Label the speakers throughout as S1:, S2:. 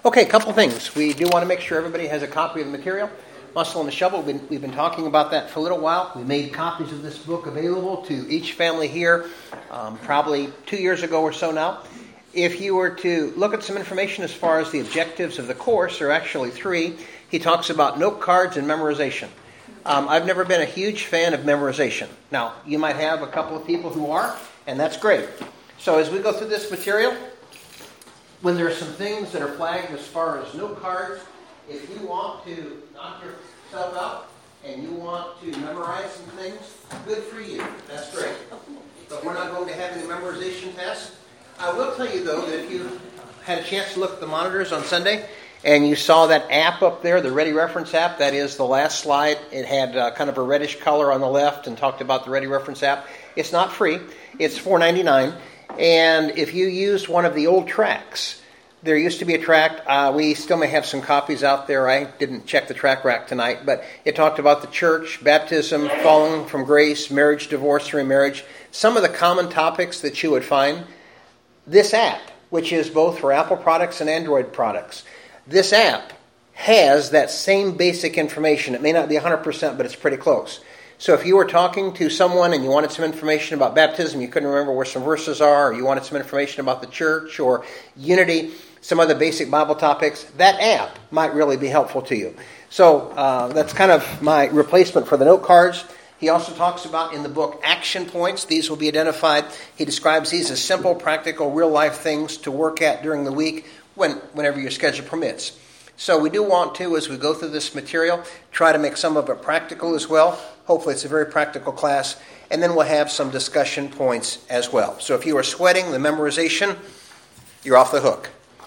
S1: Okay, a couple things. We do want to make sure everybody has a copy of the material. Muscle and the Shovel, we've been talking about that for a little while. We made copies of this book available to each family here probably 2 years ago or so now. If you were to look at some information as far as the objectives of the course, there are actually 3. He talks about note cards and memorization. I've never been a huge fan of memorization. Now, you might have a couple of people who are, and that's great. So as we go through this material, when there are some things that are flagged as far as note cards, if you want to knock yourself out and you want to memorize some things, good for you. That's great. But we're not going to have any memorization tests. I will tell you, though, that if you had a chance to look at the monitors on Sunday and you saw that app up there, the Ready Reference app, that is the last slide. It had kind of a reddish color on the left and talked about the Ready Reference app. It's not free. It's $4.99. And if you used one of the old tracks, there used to be a track, we still may have some copies out there. I didn't check the track rack tonight, but it talked about the church, baptism, falling from grace, marriage, divorce, remarriage, some of the common topics that you would find. This app, which is both for Apple products and Android products, this app has that same basic information. It may not be 100%, but it's pretty close. So if you were talking to someone and you wanted some information about baptism, you couldn't remember where some verses are, or you wanted some information about the church or unity, some other basic Bible topics, that app might really be helpful to you. So that's kind of my replacement for the note cards. He also talks about in the book action points. These will be identified. He describes these as simple, practical, real-life things to work at during the week whenever your schedule permits. So we do want to, as we go through this material, try to make some of it practical as well. Hopefully it's a very practical class. And then we'll have some discussion points as well. So if you are sweating the memorization, you're off the hook.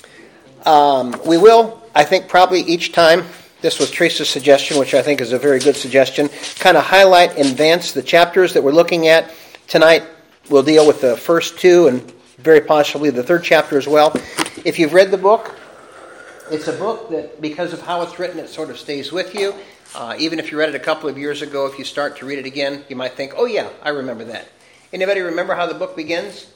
S1: We will, I think, probably each time, this was Teresa's suggestion, which I think is a very good suggestion, kind of highlight and advance the chapters that we're looking at. Tonight we'll deal with the first 2 and very possibly the 3rd chapter as well. If you've read the book, it's a book that, because of how it's written, it sort of stays with you. Even if you read it a couple of years ago, if you start to read it again, you might think, oh yeah, I remember that. Anybody remember how the book begins?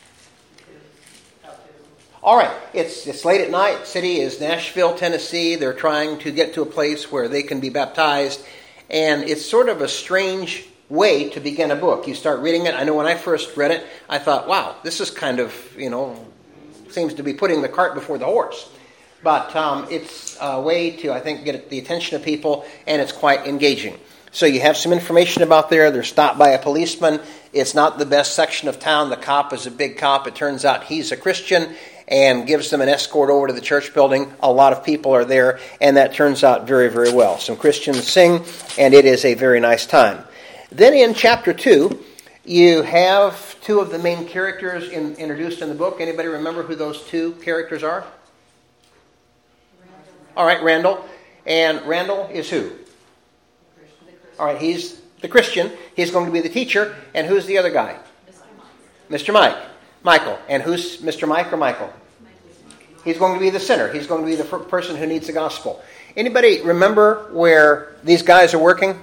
S1: All right, it's late at night. City is Nashville, Tennessee. They're trying to get to a place where they can be baptized. And it's sort of a strange way to begin a book. You start reading it. I know when I first read it, I thought, wow, this is kind of, seems to be putting the cart before the horse. But it's a way to, I think, get the attention of people, and it's quite engaging. So you have some information about there. They're stopped by a policeman. It's not the best section of town. The cop is a big cop. It turns out he's a Christian and gives them an escort over to the church building. A lot of people are there, and that turns out very, very well. Some Christians sing, and it is a very nice time. Then in chapter 2, you have 2 of the main characters introduced in the book. Anybody remember who those 2 characters are? All right, Randall. And Randall is who? All right, he's the Christian. He's going to be the teacher. And who's the other guy? Mr. Mike. Michael. And who's Mr. Mike or Michael? He's going to be the sinner. He's going to be the person who needs the gospel. Anybody remember where these guys are working?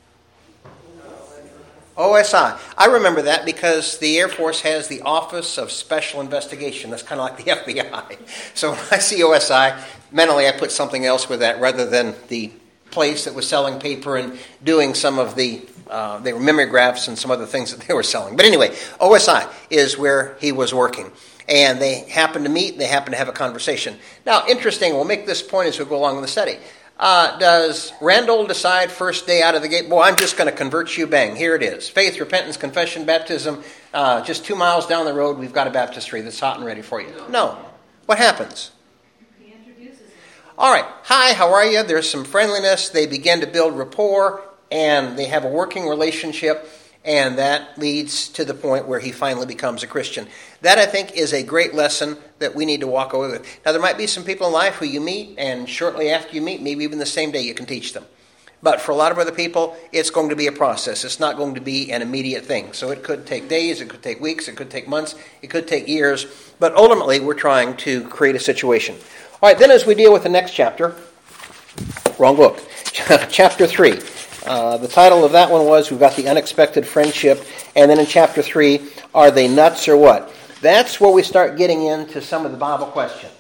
S1: OSI. I remember that because the Air Force has the Office of Special Investigation. That's kind of like the FBI. So when I see OSI, mentally I put something else with that rather than the place that was selling paper and doing some of they were mimeographs and some other things that they were selling. But anyway, OSI is where he was working. And they happened to meet, they happened to have a conversation. Now, interesting, we'll make this point as we go along in the study. Does Randall decide first day out of the gate, boy, I'm just going to convert you, bang, here it is. Faith, repentance, confession, baptism, just 2 miles down the road, we've got a baptistry that's hot and ready for you. No. What happens?
S2: He introduces him.
S1: All right. Hi, how are you? There's some friendliness. They begin to build rapport, and they have a working relationship, and that leads to the point where he finally becomes a Christian. That, I think, is a great lesson that we need to walk away with. Now, there might be some people in life who you meet, and shortly after you meet, maybe even the same day, you can teach them. But for a lot of other people, it's going to be a process. It's not going to be an immediate thing. So it could take days, it could take weeks, it could take months, it could take years. But ultimately, we're trying to create a situation. All right, then as we deal with the next chapter, wrong book, chapter 3. The title of that one was, we've got the unexpected friendship. And then in chapter 3, are they nuts or what? That's where we start getting into some of the Bible questions.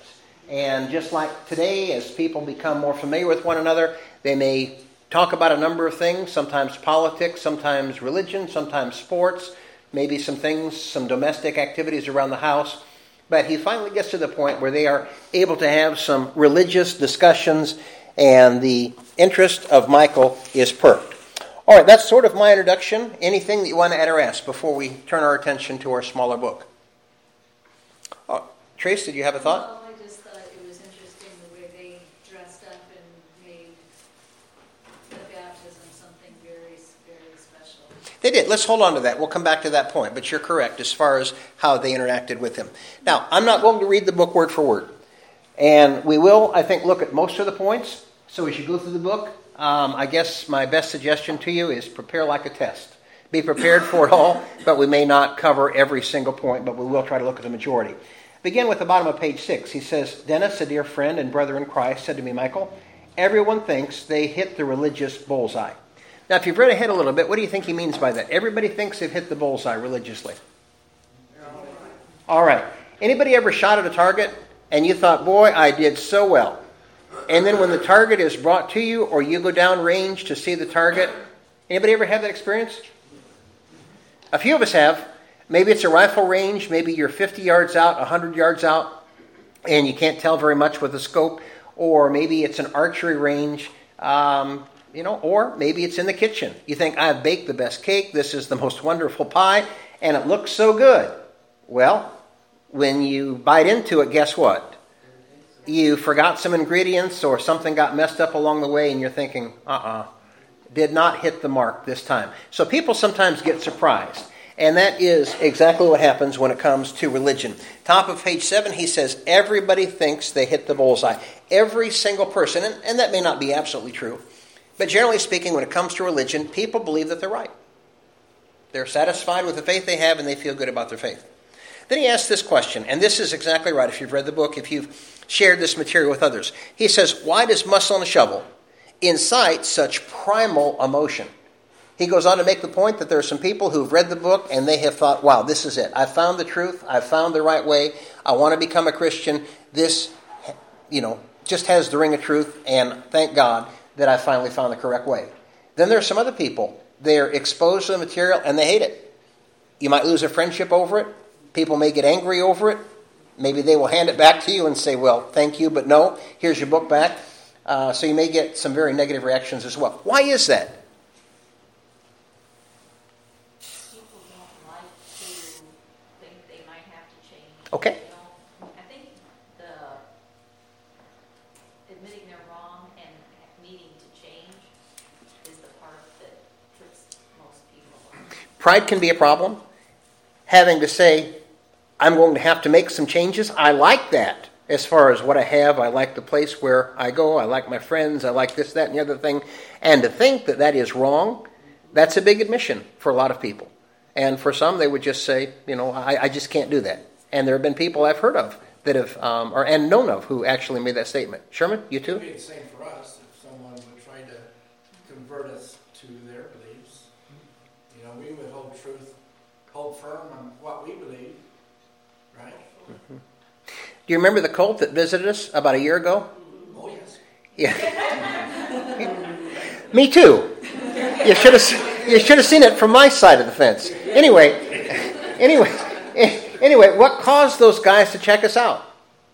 S1: And just like today, as people become more familiar with one another, they may talk about a number of things, sometimes politics, sometimes religion, sometimes sports, maybe some things, some domestic activities around the house. But he finally gets to the point where they are able to have some religious discussions, and the interest of Michael is perked. All right, that's sort of my introduction. Anything that you want to add or ask before we turn our attention to our smaller book? Oh, Trace, did you have a thought?
S2: Well, I just thought it was interesting the way they dressed up and made the baptism something very, very special.
S1: They did. Let's hold on to that. We'll come back to that point. But you're correct as far as how they interacted with him. Now, I'm not going to read the book word for word. And we will, I think, look at most of the points. So as you go through the book, I guess my best suggestion to you is prepare like a test. Be prepared for it all, but we may not cover every single point, but we will try to look at the majority. Begin with the bottom of page 6. He says, Dennis, a dear friend and brother in Christ, said to me, Michael, everyone thinks they hit the religious bullseye. Now, if you've read ahead a little bit, what do you think he means by that? Everybody thinks they've hit the bullseye religiously. All right. Anybody ever shot at a target and you thought, boy, I did so well? And then when the target is brought to you or you go down range to see the target, anybody ever have that experience? A few of us have. Maybe it's a rifle range. Maybe you're 50 yards out, 100 yards out, and you can't tell very much with a scope. Or maybe it's an archery range, or maybe it's in the kitchen. You think, I've baked the best cake. This is the most wonderful pie, and it looks so good. Well, when you bite into it, guess what? You forgot some ingredients or something got messed up along the way and you're thinking, did not hit the mark this time. So people sometimes get surprised. And that is exactly what happens when it comes to religion. Top of page 7, he says, everybody thinks they hit the bullseye. Every single person, and that may not be absolutely true, but generally speaking, when it comes to religion, people believe that they're right. They're satisfied with the faith they have and they feel good about their faith. Then he asks this question, and this is exactly right if you've read the book, if you've shared this material with others. He says, why does Muscle and a Shovel incite such primal emotion? He goes on to make the point that there are some people who've read the book and they have thought, wow, this is it. I found the truth. I found the right way. I want to become a Christian. This, just has the ring of truth, and thank God that I finally found the correct way. Then there are some other people. They're exposed to the material and they hate it. You might lose a friendship over it. People may get angry over it. Maybe they will hand it back to you and say, well, thank you, but no, here's your book back. So you may get some very negative reactions as well. Why is that?
S3: People don't like to think they might have to change.
S1: Okay.
S3: I think admitting they're wrong and needing to change is the part that trips most people.
S1: Pride can be a problem. Having to say, I'm going to have to make some changes. I like that as far as what I have. I like the place where I go. I like my friends. I like this, that, and the other thing. And to think that that is wrong, that's a big admission for a lot of people. And for some, they would just say, I just can't do that. And there have been people I've heard of that have, and known of, who actually made that statement. Sherman, you too?
S4: It would be the same for us if someone would try to convert us to their beliefs. We would hold firm on what we believe. Right?
S1: Mm-hmm. Do you remember the cult that visited us about a year ago?
S4: Oh, yes.
S1: Yeah. Me too. You should have seen it from my side of the fence. Anyway, what caused those guys to check us out?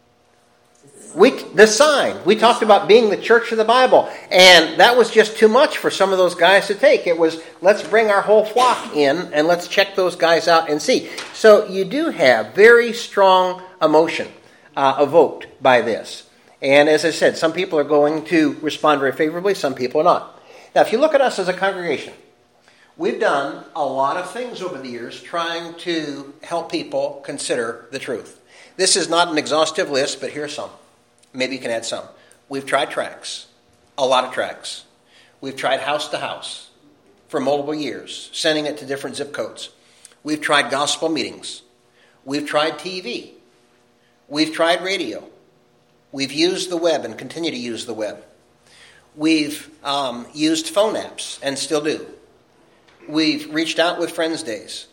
S1: The sign. We talked about being the church of the Bible, and that was just too much for some of those guys to take. It was, let's bring our whole flock in, and let's check those guys out and see. So you do have very strong emotion evoked by this. And as I said, some people are going to respond very favorably, some people are not. Now, if you look at us as a congregation, we've done a lot of things over the years trying to help people consider the truth. This is not an exhaustive list, but here's some. Maybe you can add some. We've tried tracts, a lot of tracts. We've tried house to house for multiple years, sending it to different zip codes. We've tried gospel meetings. We've tried TV. We've tried radio. We've used the web and continue to use the web. We've used phone apps and still do. We've reached out with Friends Days.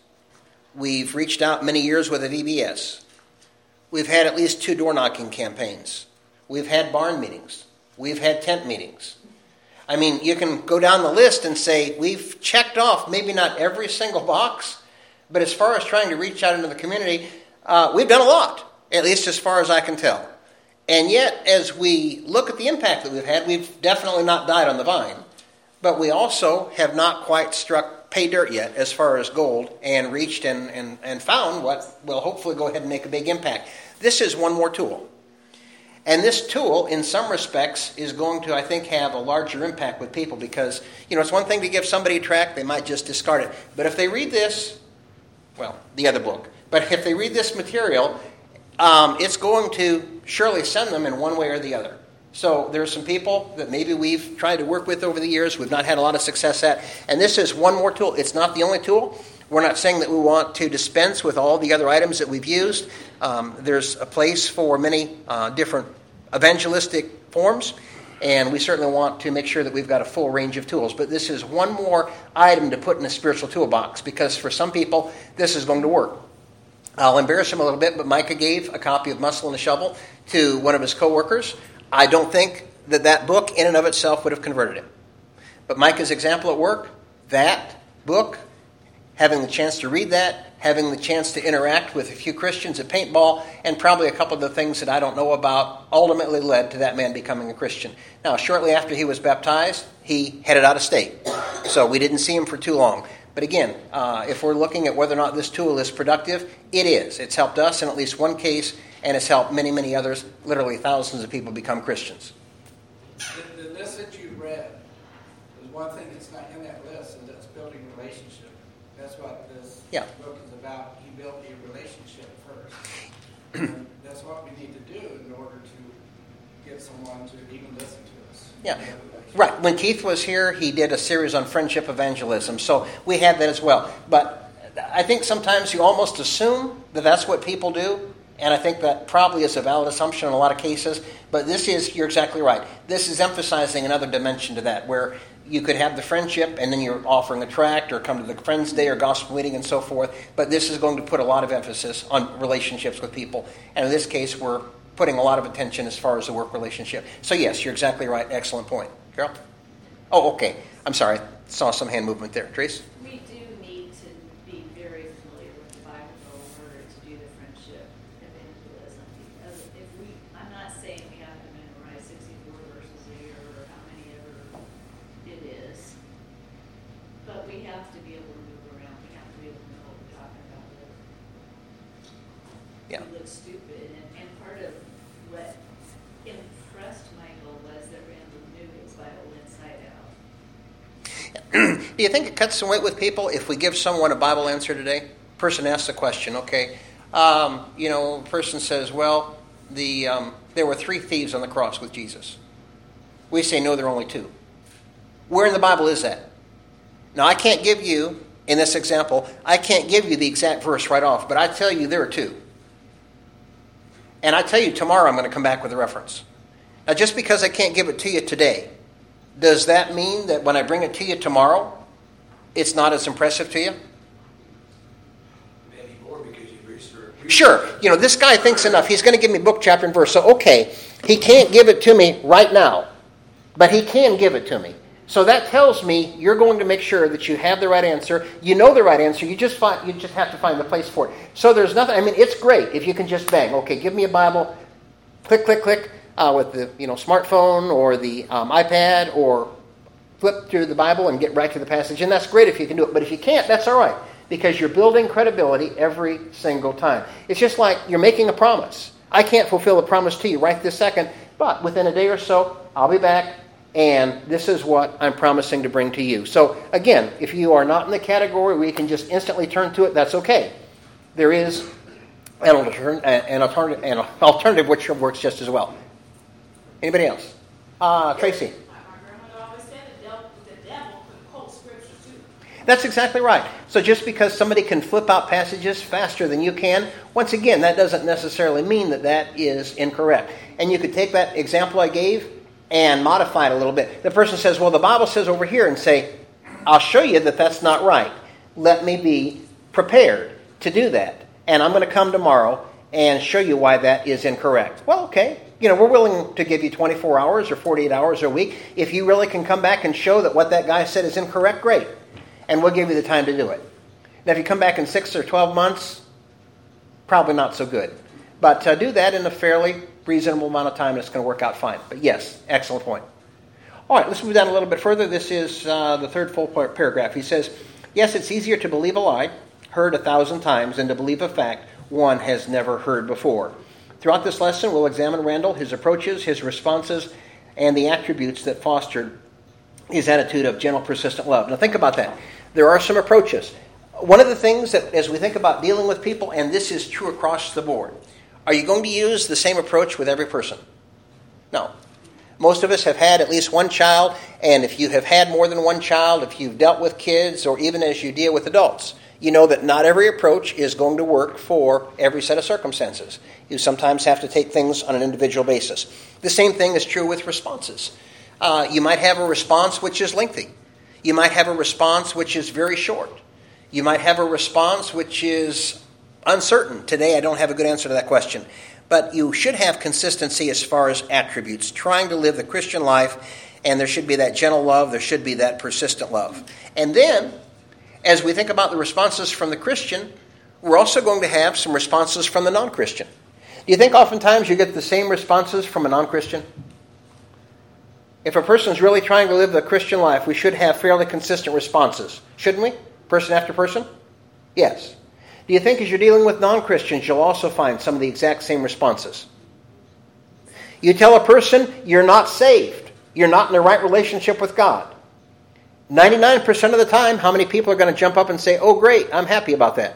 S1: We've reached out many years with a VBS. We've had at least 2 door knocking campaigns. We've had barn meetings. We've had tent meetings. I mean, you can go down the list and say, we've checked off maybe not every single box, but as far as trying to reach out into the community, we've done a lot, at least as far as I can tell. And yet, as we look at the impact that we've had, we've definitely not died on the vine. But we also have not quite struck pay dirt yet as far as gold and reached and found what will hopefully go ahead and make a big impact. This is one more tool. And this tool, in some respects, is going to, I think, have a larger impact with people because, it's one thing to give somebody a tract, they might just discard it. But if they read this, the other book, but if they read this material, it's going to surely send them in one way or the other. So there's some people that maybe we've tried to work with over the years, we've not had a lot of success at, and this is one more tool. It's not the only tool. We're not saying that we want to dispense with all the other items that we've used. There's a place for many different evangelistic forms, and we certainly want to make sure that we've got a full range of tools. But this is one more item to put in a spiritual toolbox, because for some people, this is going to work. I'll embarrass him a little bit, but Micah gave a copy of Muscle and a Shovel to one of his co-workers. I don't think that book in and of itself would have converted him. But Micah's example at work, that book, having the chance to read that, having the chance to interact with a few Christians at paintball, and probably a couple of the things that I don't know about, ultimately led to that man becoming a Christian. Now, shortly after he was baptized, he headed out of state. So we didn't see him for too long. But again, if we're looking at whether or not this tool is productive, it is. It's helped us in at least one case, and it's helped many, many others, literally thousands of people become Christians.
S4: The list that you read, there's one thing that's not in that list, and that's building relationship. That's what this book is about. You build a relationship first. And that's what we need to do in order to get someone to even listen to us.
S1: Yeah. Right. When Keith was here, he did a series on friendship evangelism. So we have that as well. But I think sometimes you almost assume that that's what people do. And I think that probably is a valid assumption in a lot of cases. But you're exactly right. This is emphasizing another dimension to that, where you could have the friendship and then you're offering a tract or come to the Friends Day or gospel meeting and so forth. But this is going to put a lot of emphasis on relationships with people. And in this case, we're putting a lot of attention as far as the work relationship. So yes, you're exactly right. Excellent point. Carol? Oh, okay. I'm sorry. Saw some hand movement there. Trace?
S2: We do need to be very familiar with the Bible in order to do the friendship evangelism. Because I'm not saying we have to memorize 64 verses a year or how many ever it is. But we have to be able to move around. We have to be able to know what we're talking about.
S1: Yeah.
S2: We look stupid. And part of what impressed Michael was that Randall knew his Bible inside out.
S1: Do you think it cuts some weight with people if we give someone a Bible answer today? Person asks a question, okay. A person says, well, there were 3 thieves on the cross with Jesus. We say, no, there are only 2. Where in the Bible is that? Now, I can't give you, in this example, I can't give you the exact verse right off, but I tell you there are 2. And I tell you tomorrow I'm going to come back with a reference. Now, just because I can't give it to you today, does that mean that when I bring it to you tomorrow, it's not as impressive to you?
S5: Maybe more because you've researched.
S1: Sure. This guy thinks enough. He's going to give me book, chapter, and verse. So, okay, he can't give it to me right now, but he can give it to me. So that tells me you're going to make sure that you have the right answer. You know the right answer. You just have to find the place for it. So there's nothing. I mean, it's great if you can just bang. Okay, give me a Bible. Click, click, click. With the smartphone or the iPad, or flip through the Bible and get right to the passage. And that's great if you can do it. But if you can't, that's all right, because you're building credibility every single time. It's just like you're making a promise. I can't fulfill a promise to you right this second, but within a day or so, I'll be back, and this is what I'm promising to bring to you. So again, if you are not in the category where you can just instantly turn to it, that's okay. There is an alternative which works just as well. Anybody else? Tracy?
S6: My grandmother always said the devil could quote scripture too.
S1: That's exactly right. So just because somebody can flip out passages faster than you can, once again, that doesn't necessarily mean that is incorrect. And you could take that example I gave and modify it a little bit. The person says, well, the Bible says over here, and say, I'll show you that that's not right. Let me be prepared to do that. And I'm going to come tomorrow and show you why that is incorrect. Well, okay. we're willing to give you 24 hours or 48 hours a week. If you really can come back and show that what that guy said is incorrect, great. And we'll give you the time to do it. Now, if you come back in 6 or 12 months, probably not so good. But do that in a fairly reasonable amount of time, and it's going to work out fine. But yes, excellent point. All right, let's move down a little bit further. This is the third full paragraph. He says, yes, it's easier to believe a lie, heard 1,000 times, than to believe a fact one has never heard before. Throughout this lesson, we'll examine Randall, his approaches, his responses, and the attributes that fostered his attitude of gentle, persistent love. Now think about that. There are some approaches. One of the things that, as we think about dealing with people, and this is true across the board, are you going to use the same approach with every person? No. Most of us have had at least one child, and if you have had more than one child, if you've dealt with kids, or even as you deal with adults, you know that not every approach is going to work for every set of circumstances. You sometimes have to take things on an individual basis. The same thing is true with responses. You might have a response which is lengthy. You might have a response which is very short. You might have a response which is uncertain. Today I don't have a good answer to that question. But you should have consistency as far as attributes, trying to live the Christian life, and there should be that gentle love, there should be that persistent love. And then, as we think about the responses from the Christian, we're also going to have some responses from the non-Christian. Do you think oftentimes you get the same responses from a non-Christian? If a person's really trying to live the Christian life, we should have fairly consistent responses, shouldn't we? Person after person? Yes. Do you think as you're dealing with non-Christians, you'll also find some of the exact same responses? You tell a person you're not saved, you're not in the right relationship with God. 99% of the time, how many people are going to jump up and say, oh great, I'm happy about that?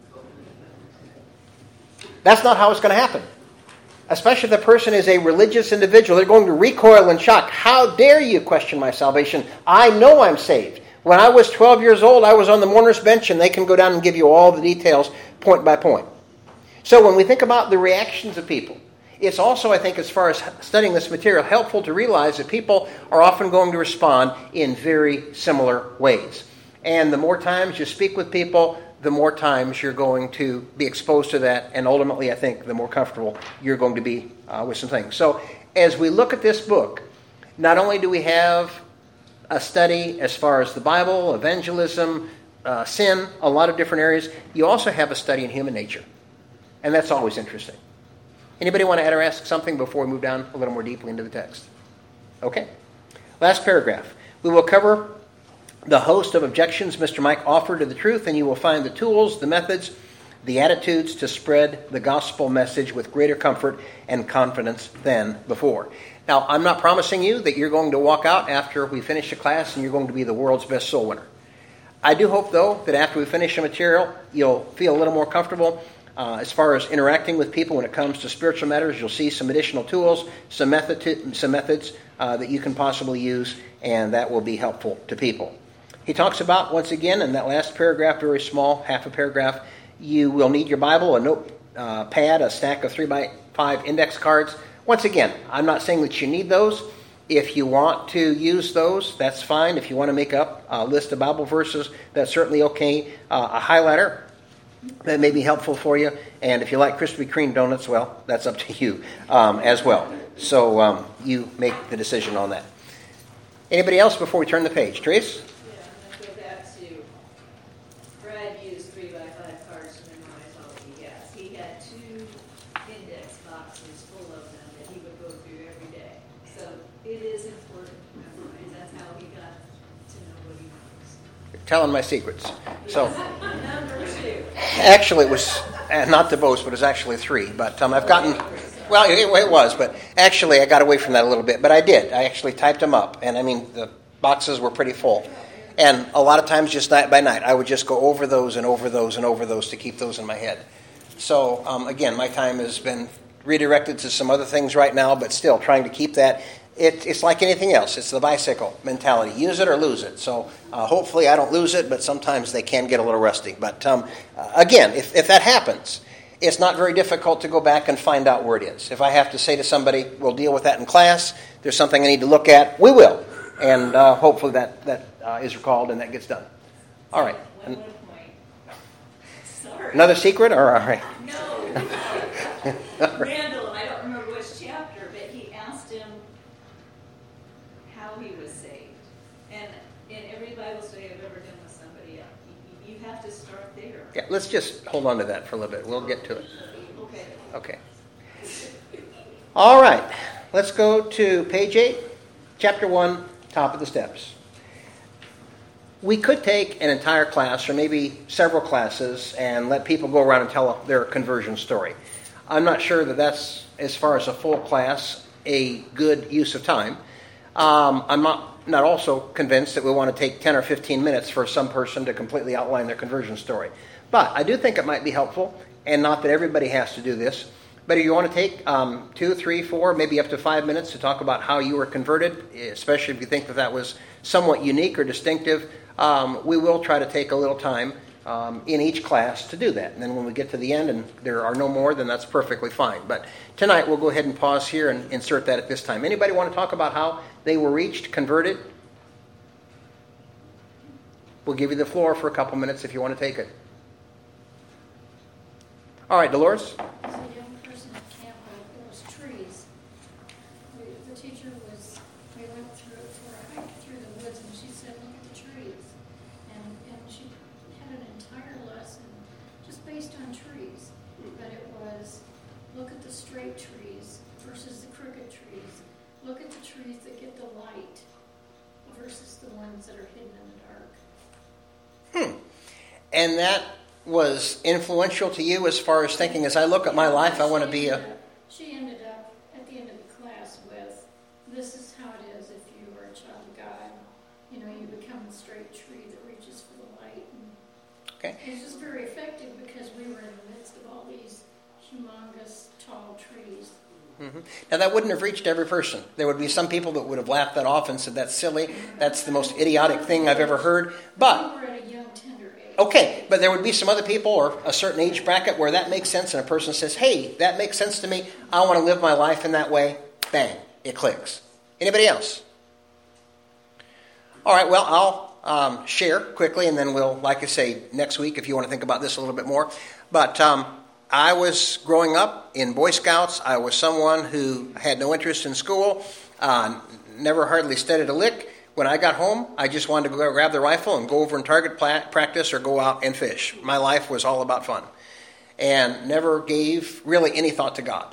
S1: That's not how it's going to happen. Especially if the person is a religious individual, they're going to recoil in shock. How dare you question my salvation? I know I'm saved. When I was 12 years old, I was on the mourner's bench, and they can go down and give you all the details point by point. So when we think about the reactions of people, it's also, I think, as far as studying this material, helpful to realize that people are often going to respond in very similar ways. And the more times you speak with people, the more times you're going to be exposed to that, and ultimately, I think, the more comfortable you're going to be with some things. So as we look at this book, not only do we have a study as far as the Bible, evangelism, sin, a lot of different areas. You also have a study in human nature. And that's always interesting. Anybody want to add or ask something before we move down a little more deeply into the text? Okay. Last paragraph. We will cover the host of objections Mr. Mike offered to the truth, and you will find the tools, the methods, the attitudes to spread the gospel message with greater comfort and confidence than before. Now, I'm not promising you that you're going to walk out after we finish the class and you're going to be the world's best soul winner. I do hope, though, that after we finish the material, you'll feel a little more comfortable as far as interacting with people when it comes to spiritual matters. You'll see some additional tools, some methods that you can possibly use, and that will be helpful to people. He talks about, once again, in that last paragraph, very small, half a paragraph, you will need your Bible, a notepad, a stack of 3x5 index cards. Once again, I'm not saying that you need those. If you want to use those, that's fine. If you want to make up a list of Bible verses, that's certainly okay. A highlighter, that may be helpful for you. And if you like Krispy Kreme donuts, well, that's up to you as well. So you make the decision on that. Anybody else before we turn the page? Trace?
S2: Yeah, I'm going to go back to Brad used 3x5 cards to memorize all that he has. He had 2 index boxes full of them that he would go through every day. So it is important to memorize. That's how he got to know what he knows.
S1: You're telling my secrets. So
S2: Number 2.
S1: actually, it was not to boast, but it was actually 3. But I've gotten. Well, it was, but actually I got away from that a little bit. But I did. I actually typed them up. And I mean, the boxes were pretty full. And a lot of times, just night by night, I would just go over those and over those and over those to keep those in my head. So, again, my time has been redirected to some other things right now, but still trying to keep that. It's like anything else. It's the bicycle mentality. Use it or lose it. So hopefully I don't lose it, but sometimes they can get a little rusty. But again, if that happens, it's not very difficult to go back and find out where it is. If I have to say to somebody, we'll deal with that in class, there's something I need to look at, we will. And hopefully that is recalled and that gets done. All right.
S2: One more point. Sorry.
S1: Another secret? Or all right.
S2: No.
S1: All right.
S2: Randall, I don't remember which chapter, but how he was saved. And in every Bible study I've ever done with somebody else, you have to start there.
S1: Yeah, let's just hold on to that for a little bit. We'll get to it. Okay. All right. Let's go to page 8, chapter 1, top of the steps. We could take an entire class or maybe several classes and let people go around and tell their conversion story. I'm not sure that that's, as far as a full class, a good use of time. I'm not also convinced that we want to take 10 or 15 minutes for some person to completely outline their conversion story. But I do think it might be helpful, and not that everybody has to do this. But if you want to take 2, 3, 4, maybe up to 5 minutes to talk about how you were converted, especially if you think that that was somewhat unique or distinctive, we will try to take a little time in each class to do that. And then when we get to the end and there are no more, then that's perfectly fine. But tonight we'll go ahead and pause here and insert that at this time. Anybody want to talk about how they were reached, converted? We'll give you the floor for a couple minutes if you want to take it. All right, Dolores?
S7: As a young person at camp, there was trees. The teacher we went through for a hike through the woods, and she said, look at the trees. And she had an entire lesson just based on trees. But it was, look at the straight trees versus the crooked trees. Look at the trees that get the light versus the ones that are hidden in the dark.
S1: And that was influential to you as far as thinking, as I look at my life, I want to be a...
S7: She ended up at the end of the class with, this is how it is if you are a child of God. You know, you become the straight tree that reaches for the light. And
S1: Okay.
S7: it was just very effective because we were in the midst of all these humongous, tall trees.
S1: Mm-hmm. Now, that wouldn't have reached every person. There would be some people that would have laughed that off and said, that's silly. That's the most idiotic thing I've ever heard. But...
S7: we were at a young, tender age.
S1: Okay, but there would be some other people or a certain age bracket where that makes sense and a person says, hey, that makes sense to me. I want to live my life in that way. Bang, it clicks. Anybody else? All right, well, I'll share quickly and then we'll, like I say, next week if you want to think about this a little bit more. But I was growing up in Boy Scouts. I was someone who had no interest in school, never hardly studied a lick. When I got home, I just wanted to go grab the rifle and go over and target practice or go out and fish. My life was all about fun and never gave really any thought to God.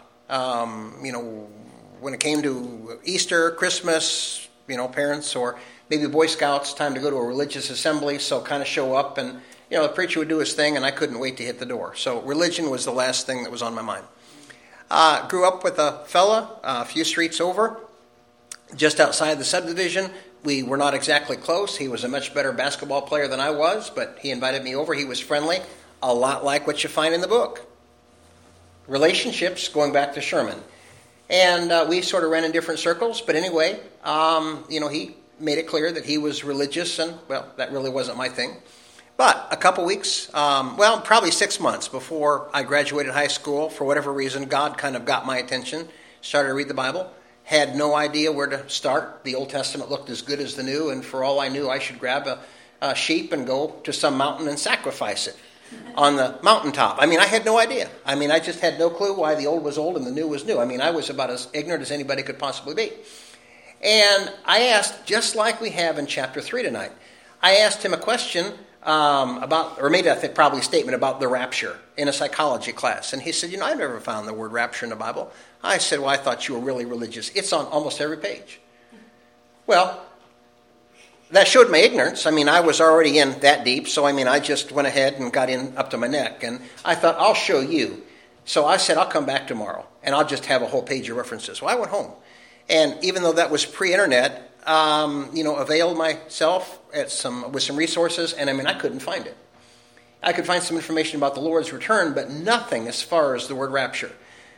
S1: When it came to Easter, Christmas, parents or maybe Boy Scouts, time to go to a religious assembly, so kind of show up and, the preacher would do his thing and I couldn't wait to hit the door. So religion was the last thing that was on my mind. Grew up with a fella a few streets over, just outside the subdivision. We were not exactly close. He was a much better basketball player than I was, but he invited me over. He was friendly, a lot like what you find in the book. Relationships, going back to Sherman. And we sort of ran in different circles, but anyway, he made it clear that he was religious, and, well, that really wasn't my thing. But a couple weeks, probably 6 months before I graduated high school, for whatever reason, God kind of got my attention, started to read the Bible. Had no idea where to start. The Old Testament looked as good as the New, and for all I knew, I should grab a sheep and go to some mountain and sacrifice it on the mountaintop. I had no idea. I just had no clue why the Old was old and the New was new. I was about as ignorant as anybody could possibly be. And I asked, just like we have in chapter 3 tonight, I asked him a question about, or maybe I think probably a statement about the rapture in a psychology class. And he said, I've never found the word rapture in the Bible. I said, well, I thought you were really religious. It's on almost every page. Well, that showed my ignorance. I was already in that deep, so I just went ahead and got in up to my neck. And I thought, I'll show you. So I said, I'll come back tomorrow, and I'll just have a whole page of references. Well, I went home. And even though that was pre-internet, availed myself with some resources, and I couldn't find it. I could find some information about the Lord's return, but nothing as far as the word rapture.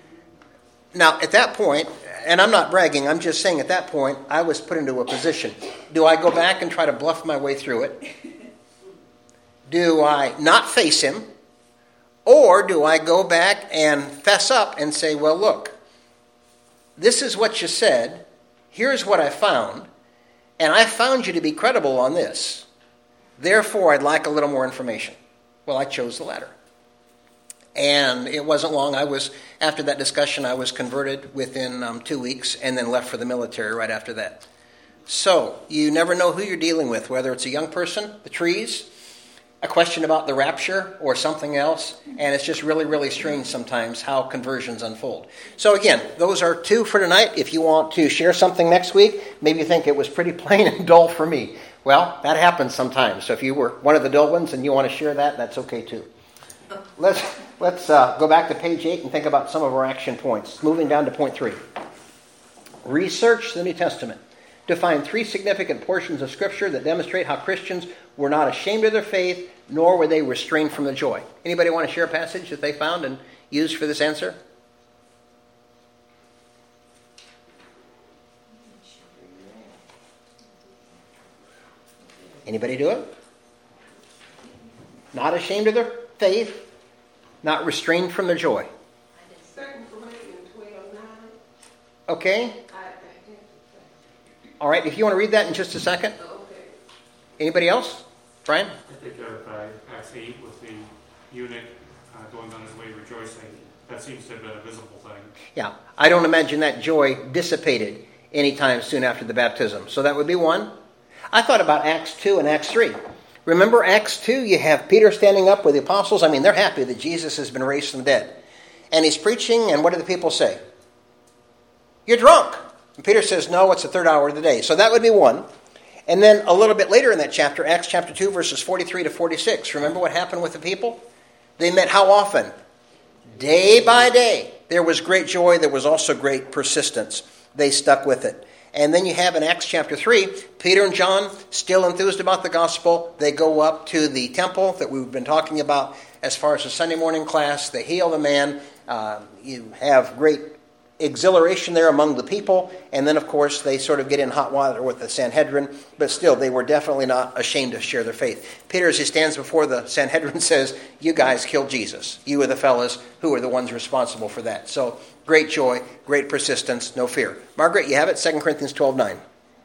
S1: Now, at that point, and I'm not bragging, I'm just saying at that point, I was put into a position. Do I go back and try to bluff my way through it? Do I not face him? Or do I go back and fess up and say, well, look, this is what you said, here's what I found, and I found you to be credible on this. Therefore, I'd like a little more information. Well, I chose the latter. And it wasn't long. After that discussion, I was converted within 2 weeks and then left for the military right after that. So, you never know who you're dealing with, whether it's a young person, the trees, a question about the rapture, or something else. And it's just really, really strange sometimes how conversions unfold. So again, those are 2 for tonight. If you want to share something next week, maybe you think it was pretty plain and dull for me. Well, that happens sometimes. So if you were one of the dull ones and you want to share that, that's okay too. Let's go back to page 8 and think about some of our action points. Moving down to point 3. Research the New Testament to find 3 significant portions of Scripture that demonstrate how Christians were not ashamed of their faith, nor were they restrained from the joy. Anybody want to share a passage that they found and used for this answer? Anybody do it? Not ashamed of their faith, not restrained from their joy.
S6: 2 Corinthians 12:9.
S1: Okay. All right, if you want to read that in just a second.
S6: Okay.
S1: Anybody else? Brian?
S8: I think of Acts 8 with the eunuch going on his way rejoicing. That seems to have been a visible thing.
S1: Yeah, I don't imagine that joy dissipated anytime soon after the baptism. So that would be one. I thought about Acts 2 and Acts 3. Remember Acts 2, you have Peter standing up with the apostles. I mean, they're happy that Jesus has been raised from the dead. And he's preaching, and what do the people say? You're drunk. And Peter says, no, it's the 3rd hour of the day. So that would be one. And then a little bit later in that chapter, Acts chapter 2, verses 43 to 46. Remember what happened with the people? They met how often? Day by day. There was great joy. There was also great persistence. They stuck with it. And then you have in Acts chapter 3, Peter and John, still enthused about the gospel. They go up to the temple that we've been talking about as far as the Sunday morning class. They heal the man. You have great exhilaration there among the people. And then, of course, they sort of get in hot water with the Sanhedrin. But still, they were definitely not ashamed to share their faith. Peter, as he stands before the Sanhedrin, says, you guys killed Jesus. You are the fellas who are the ones responsible for that. So, great joy, great persistence, no fear. Margaret, you have it, 2 Corinthians 12:9.
S6: Well,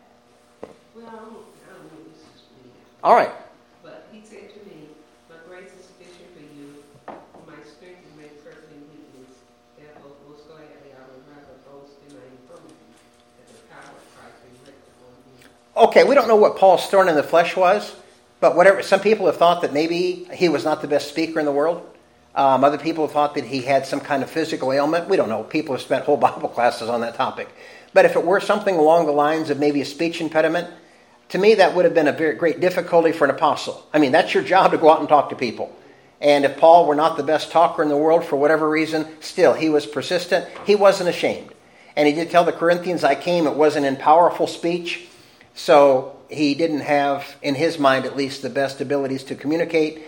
S6: I don't know this is me.
S1: All right.
S6: But he said to me, my grace is sufficient for you, for my strength is made perfect in weakness. Therefore, most gladly I would rather boast in my infirmity, that the power of Christ may rest upon me.
S1: Okay, we don't know what Paul's thorn in the flesh was, but whatever. Some people have thought that maybe he was not the best speaker in the world. Other people have thought that he had some kind of physical ailment. We don't know. People have spent whole Bible classes on that topic. But if it were something along the lines of maybe a speech impediment, to me that would have been a very great difficulty for an apostle. I mean, that's your job to go out and talk to people. And if Paul were not the best talker in the world for whatever reason, still, he was persistent. He wasn't ashamed. And he did tell the Corinthians, I came, it wasn't in powerful speech. So he didn't have, in his mind at least, the best abilities to communicate.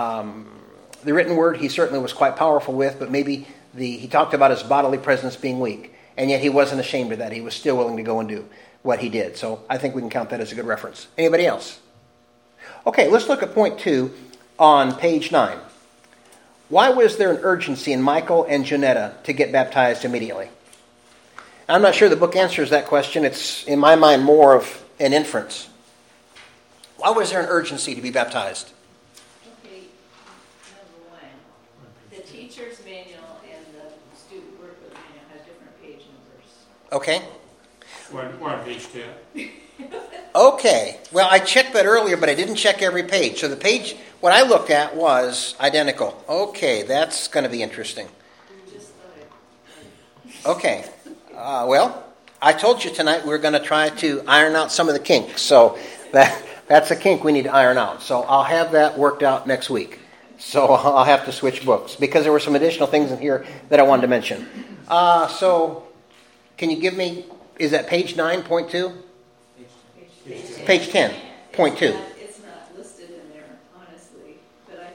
S1: The written word he certainly was quite powerful with, but maybe he talked about his bodily presence being weak. And yet he wasn't ashamed of that. He was still willing to go and do what he did. So I think we can count that as a good reference. Anybody else? Okay, let's look at point 2 on page 9. Why was there an urgency in Michael and Janetta to get baptized immediately? I'm not sure the book answers that question. It's, in my mind, more of an inference. Why was there an urgency to be baptized?
S2: Okay, number one, the teacher's manual and the student workbook manual have different page numbers.
S1: Okay.
S8: We're on page 10.
S1: Okay. Well, I checked that earlier, but I didn't check every page. So the page, what I looked at was identical. Okay, that's going to be interesting.
S2: Just
S1: Okay. Well, I told you tonight we were going to try to iron out some of the kinks. So that's a kink we need to iron out. So I'll have that worked out next week. So I'll have to switch books because there were some additional things in here that I wanted to mention. So can you give me, is that page 9.2? Page 10.2.
S2: It's not listed in there, honestly, but I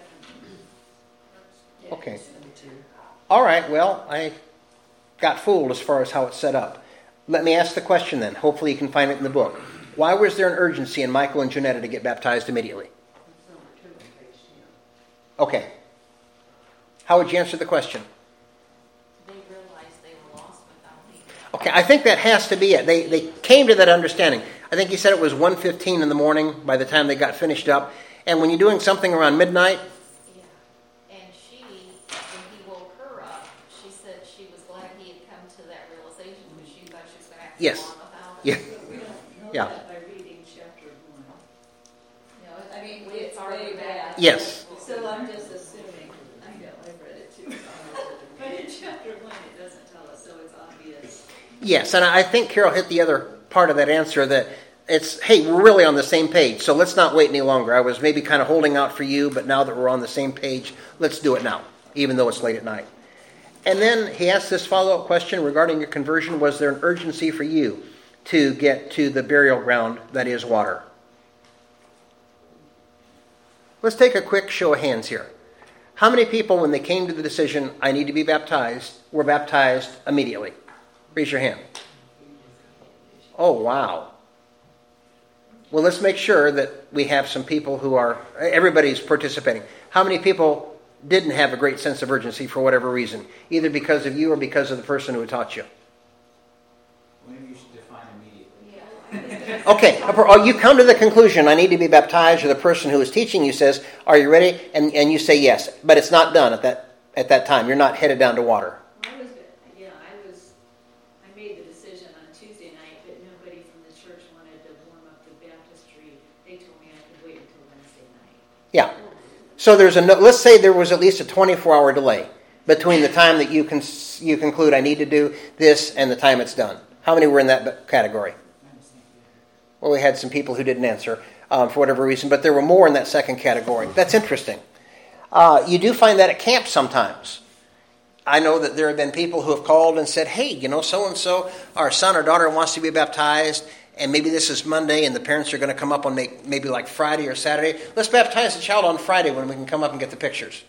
S2: can.
S1: Okay. All right, well, I got fooled as far as how it's set up. Let me ask the question then. Hopefully you can find it in the book. Why was there an urgency in Michael and Janetta to get baptized immediately? Okay. How would you answer the question?
S3: They realized they were lost without me.
S1: Okay, I think that has to be it. They came to that understanding. I think he said it was 1:15 in the morning by the time they got finished up. And when you're doing something around midnight...
S3: Yeah. And she, when he woke her up, she said she was glad he had come to that realization because she thought she was going to have to
S1: Yes.
S3: go on without him.
S1: Yeah.
S4: We don't
S2: know
S1: Yeah.
S2: that by reading chapter 1. You know, I mean,
S3: It's
S2: it's
S3: already
S2: way back.
S1: Yes.
S2: So I'm just assuming, I've read it too. But in chapter 1, it doesn't tell us, so it's obvious.
S1: Yes, and I think Carol hit the other part of that answer, that it's, hey, we're really on the same page, so let's not wait any longer. I was maybe kind of holding out for you, but now that we're on the same page, let's do it now, even though it's late at night. And then he asked this follow-up question regarding your conversion. Was there an urgency for you to get to the burial ground that is water? Let's take a quick show of hands here. How many people, when they came to the decision, I need to be baptized, were baptized immediately? Raise your hand. Oh, wow. Well, let's make sure that we have some people who are, everybody's participating. How many people didn't have a great sense of urgency for whatever reason, either because of you or because of the person who taught you?
S5: Maybe you should define immediately.
S1: Okay, or you come to the conclusion, I need to be baptized, or the person who is teaching you says, are you ready? And you say yes, but it's not done at that time. You're not headed down to water.
S2: I made the decision on Tuesday night, but nobody from the church wanted to warm up the baptistry. They told me I could wait until Wednesday night.
S1: Yeah. So let's say there was at least a 24-hour delay between the time that you conclude I need to do this and the time it's done. How many were in that category? Well, we had some people who didn't answer for whatever reason, but there were more in that second category. That's interesting. You do find that at camp sometimes. I know that there have been people who have called and said, hey, so-and-so, our son or daughter wants to be baptized, and maybe this is Monday, and the parents are going to come up on maybe like Friday or Saturday. Let's baptize the child on Friday when we can come up and get the pictures.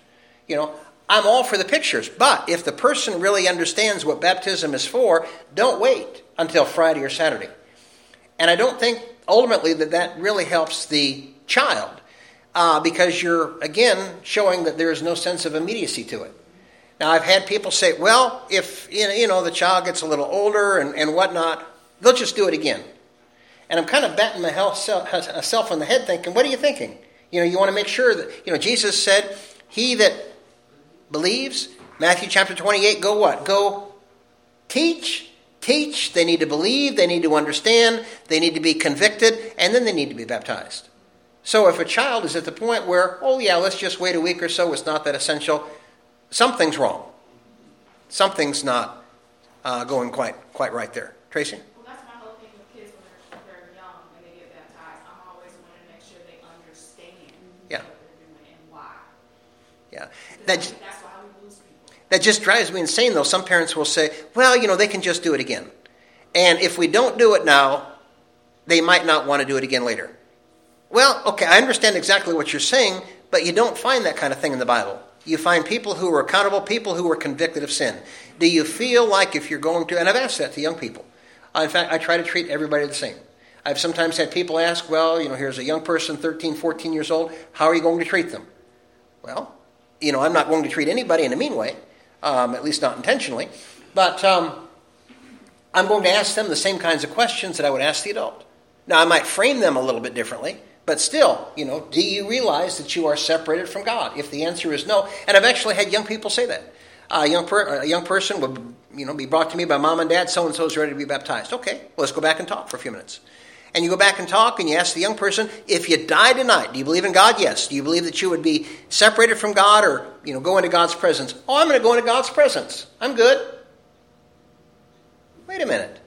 S1: I'm all for the pictures, but if the person really understands what baptism is for, don't wait until Friday or Saturday. And I don't think ultimately that really helps the child because you're, again, showing that there is no sense of immediacy to it. Now, I've had people say, well, if the child gets a little older and whatnot, they'll just do it again. And I'm kind of batting myself on the head thinking, what are you thinking? You want to make sure that, Jesus said, he that believes, Matthew chapter 28, go what? Go teach. Teach. They need to believe. They need to understand. They need to be convicted. And then they need to be baptized. So if a child is at the point where, oh yeah, let's just wait a week or so, it's not that essential, something's wrong. Something's not going quite right there. Tracy?
S9: Well, that's my whole thing with kids when they're young, when they get baptized. I'm always wanting to make sure they understand what they're doing and why.
S1: Yeah.
S9: That's why we lose people.
S1: That just drives me insane, though. Some parents will say, well, they can just do it again. And if we don't do it now, they might not want to do it again later. Well, okay, I understand exactly what you're saying, but you don't find that kind of thing in the Bible. You find people who are accountable, people who are convicted of sin. Do you feel like if you're going to, and I've asked that to young people. In fact, I try to treat everybody the same. I've sometimes had people ask, well, here's a young person, 13, 14 years old, how are you going to treat them? Well, I'm not going to treat anybody in a mean way, at least not intentionally, but I'm going to ask them the same kinds of questions that I would ask the adult. Now, I might frame them a little bit differently, but still, do you realize that you are separated from God? If the answer is no, and I've actually had young people say that. A young person would, be brought to me by mom and dad, so-and-so is ready to be baptized. Okay, well, let's go back and talk for a few minutes. And you go back and talk, and you ask the young person, if you die tonight, do you believe in God? Yes. Do you believe that you would be separated from God or, go into God's presence? Oh, I'm going to go into God's presence. I'm good. Wait a minute.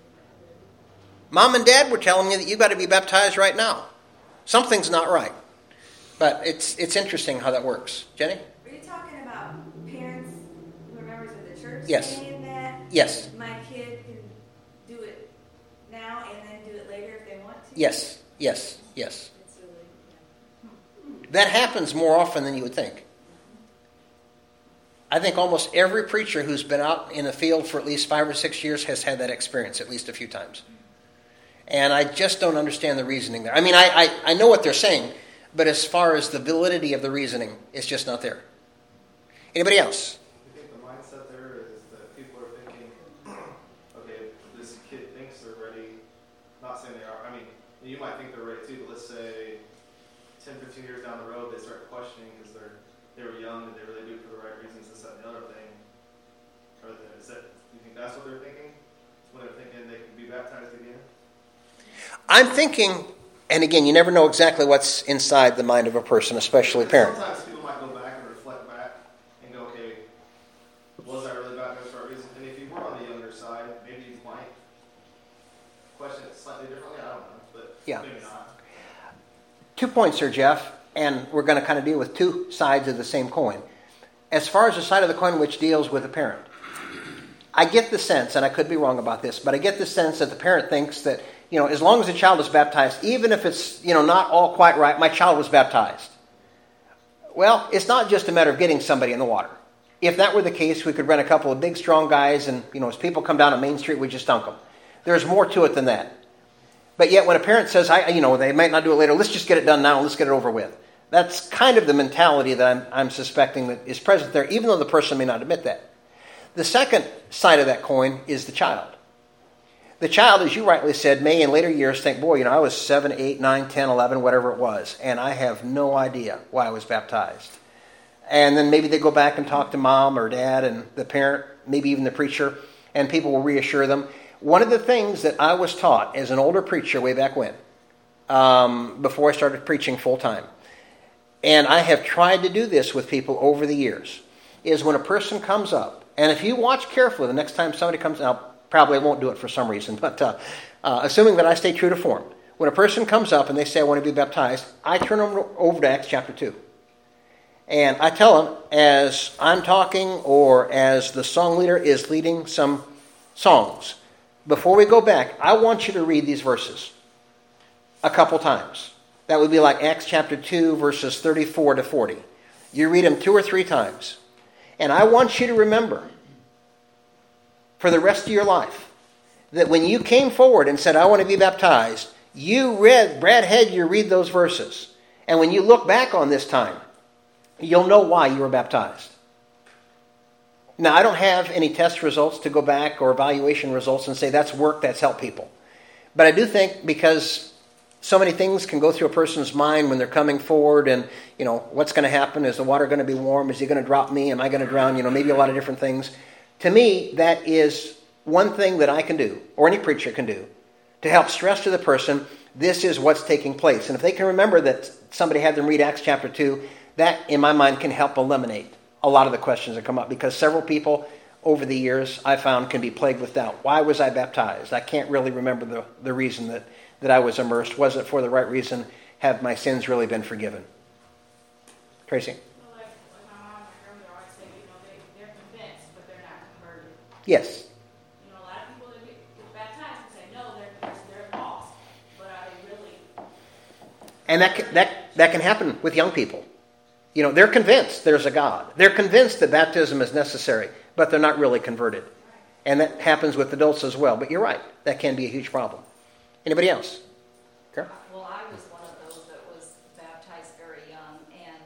S1: Mom and dad were telling me that you've got to be baptized right now. Something's not right. But it's interesting how that works. Jenny?
S10: Are you talking about parents who are members of the church
S1: Yes.
S10: saying that?
S1: Yes.
S10: My kid can do it now and then do it later if they want to?
S1: Yes. That happens more often than you would think. I think almost every preacher who's been out in the field for at least 5 or 6 years has had that experience at least a few times. And I just don't understand the reasoning there. I mean, I know what they're saying, but as far as the validity of the reasoning, it's just not there. Anybody else?
S11: I think the mindset there is that people are thinking, okay, this kid thinks they're ready. Not saying they are. I mean, you might think they're ready too, but let's say 10, 15 years down the road, they start questioning because they were young and they really do it for the right reasons, this, that, and the other thing. Do you think that's what they're thinking? When they're thinking they can be baptized again?
S1: I'm thinking, and again, you never know exactly what's inside the mind of a person, especially a parent.
S11: Sometimes people might go back and reflect back and go, okay, was I really baptized for a reason? And if you were on the younger side, maybe you might question it slightly differently. I don't know, but maybe not.
S1: 2 points here, Jeff, and we're going to kind of deal with two sides of the same coin. As far as the side of the coin which deals with the parent, I get the sense, and I could be wrong about this, but I get the sense that the parent thinks that, as long as the child is baptized, even if it's, not all quite right, my child was baptized. Well, it's not just a matter of getting somebody in the water. If that were the case, we could rent a couple of big, strong guys, and, as people come down on Main Street, we just dunk them. There's more to it than that. But yet when a parent says, they might not do it later, let's just get it done now, let's get it over with. That's kind of the mentality that I'm suspecting that is present there, even though the person may not admit that. The second side of that coin is the child. The child, as you rightly said, may in later years think, boy, I was 7, 8, 9, 10, 11, whatever it was, and I have no idea why I was baptized. And then maybe they go back and talk to mom or dad and the parent, maybe even the preacher, and people will reassure them. One of the things that I was taught as an older preacher way back when, before I started preaching full time, and I have tried to do this with people over the years, is when a person comes up, and if you watch carefully the next time somebody comes out, probably I won't do it for some reason, but assuming that I stay true to form, when a person comes up and they say, I want to be baptized, I turn them over to Acts chapter 2. And I tell them, as I'm talking or as the song leader is leading some songs, before we go back, I want you to read these verses a couple times. That would be like Acts chapter 2, verses 34 to 40. You read them 2 or 3 times. And I want you to remember, for the rest of your life, that when you came forward and said, I want to be baptized, Brad had you read those verses. And when you look back on this time, you'll know why you were baptized. Now, I don't have any test results to go back or evaluation results and say that's worked, that's helped people. But I do think because so many things can go through a person's mind when they're coming forward and, what's going to happen? Is the water going to be warm? Is he going to drop me? Am I going to drown? Maybe a lot of different things. To me, that is one thing that I can do, or any preacher can do, to help stress to the person, this is what's taking place. And if they can remember that somebody had them read Acts chapter 2, that, in my mind, can help eliminate a lot of the questions that come up. Because several people over the years, I found, can be plagued with doubt. Why was I baptized? I can't really remember the reason that I was immersed. Was it for the right reason? Have my sins really been forgiven? Tracy?
S9: Well, like my mom and my grandmother always say, they're convinced, but they're not converted.
S1: Yes.
S9: A lot of people that get baptized and say, no, they're lost, but are they really?
S1: And that can happen with young people. They're convinced there's a God. They're convinced that baptism is necessary, but they're not really converted. And that happens with adults as well. But you're right. That can be a huge problem. Anybody else? Carol?
S3: Well, I was one of those that was baptized very young, and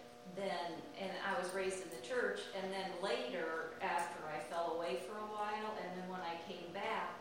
S3: I was raised in the church, and then later, after I fell away for a while, and then when I came back,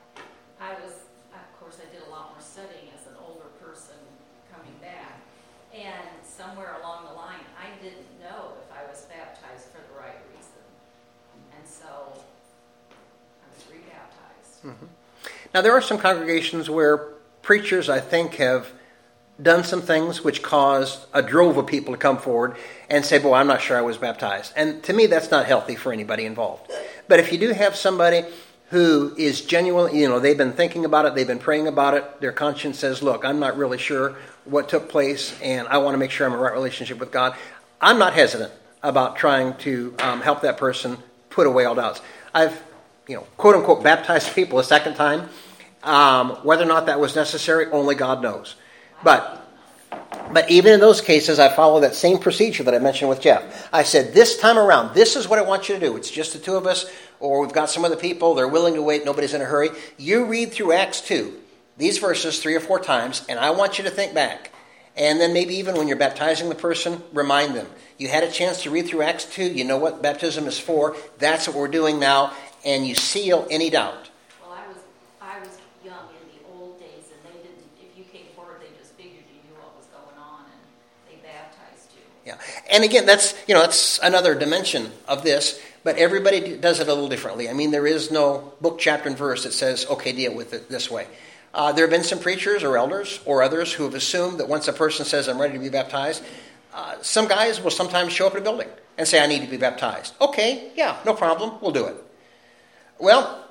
S3: of course, I did a lot more studying as an older person coming back, and somewhere along the line, I didn't know if I was baptized for the right reason, and so I was rebaptized.
S1: Mm-hmm. Now, there are some congregations where preachers, I think, have done some things which caused a drove of people to come forward and say, boy, I'm not sure I was baptized. And to me, that's not healthy for anybody involved. But if you do have somebody who is genuinely, they've been thinking about it, they've been praying about it, their conscience says, look, I'm not really sure what took place, and I want to make sure I'm in a right relationship with God, I'm not hesitant about trying to help that person put away all doubts. I've quote unquote, baptized people a second time. Whether or not that was necessary, only God knows. But even in those cases, I follow that same procedure that I mentioned with Jeff. I said, this time around, this is what I want you to do. It's just the two of us, or we've got some other people. They're willing to wait. Nobody's in a hurry. You read through Acts 2, these verses 3 or 4 times, and I want you to think back. And then maybe even when you're baptizing the person, remind them. You had a chance to read through Acts 2. You know what baptism is for. That's what we're doing now. And you seal any doubt.
S3: Well, I was young in the old days, and they didn't. If you came forward, they just figured you knew what was going on, and they baptized you.
S1: Yeah, and again, that's another dimension of this. But everybody does it a little differently. I mean, there is no book, chapter, and verse that says, "Okay, deal with it this way." There have been some preachers or elders or others who have assumed that once a person says, I'm ready to be baptized, some guys will sometimes show up at a building and say, I need to be baptized. Okay, yeah, no problem, we'll do it. Well,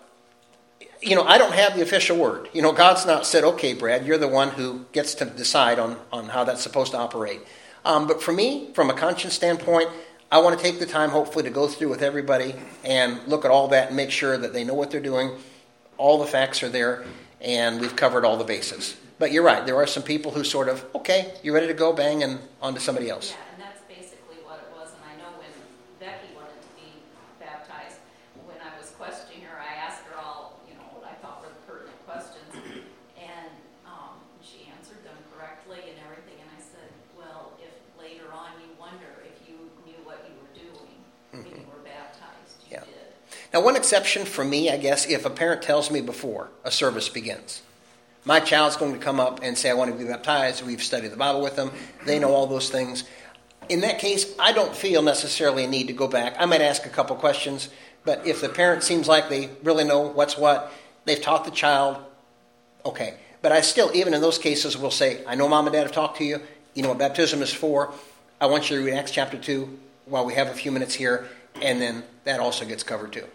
S1: I don't have the official word. God's not said, okay, Brad, you're the one who gets to decide on how that's supposed to operate. But for me, from a conscience standpoint, I want to take the time, hopefully, to go through with everybody and look at all that and make sure that they know what they're doing. All the facts are there, and we've covered all the bases. But you're right. There are some people who sort of, okay, you ready to go, bang, and on to somebody else.
S3: Yeah, and that's basically what it was. And I know when Becky wanted to be baptized, when I was questioning her, I asked her all, what I thought were the pertinent questions. And she answered them correctly and everything. And I said, well, if later on you wonder if you knew what you were doing when you were baptized, you did.
S1: Now, one exception for me, I guess, if a parent tells me before a service begins, my child's going to come up and say, I want to be baptized. We've studied the Bible with them. They know all those things. In that case, I don't feel necessarily a need to go back. I might ask a couple questions, but if the parent seems like they really know what's what, they've taught the child, okay. But I still, even in those cases, will say, I know Mom and Dad have talked to you. You know what baptism is for. I want you to read Acts chapter 2 while we have a few minutes here, and then that also gets covered too.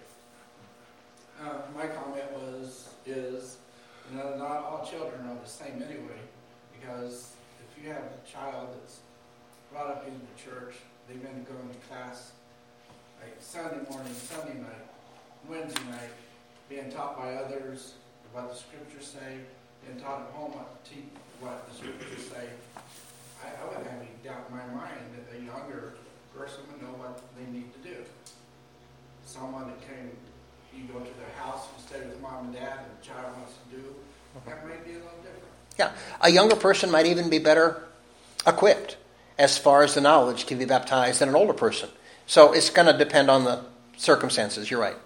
S4: My comment is not all children are the same anyway, because if you have a child that's brought up in the church, they've been going to class like Sunday morning, Sunday night, Wednesday night, being taught by others what the scriptures say, being taught at home what the scriptures say. I wouldn't have any doubt in my mind that a younger person would know what they need to do. Someone that you go to their house, you stay with mom and dad, and the child wants to do, that might be a little different.
S1: Yeah, a younger person might even be better equipped as far as the knowledge to be baptized than an older person. So it's going to depend on the circumstances. You're right.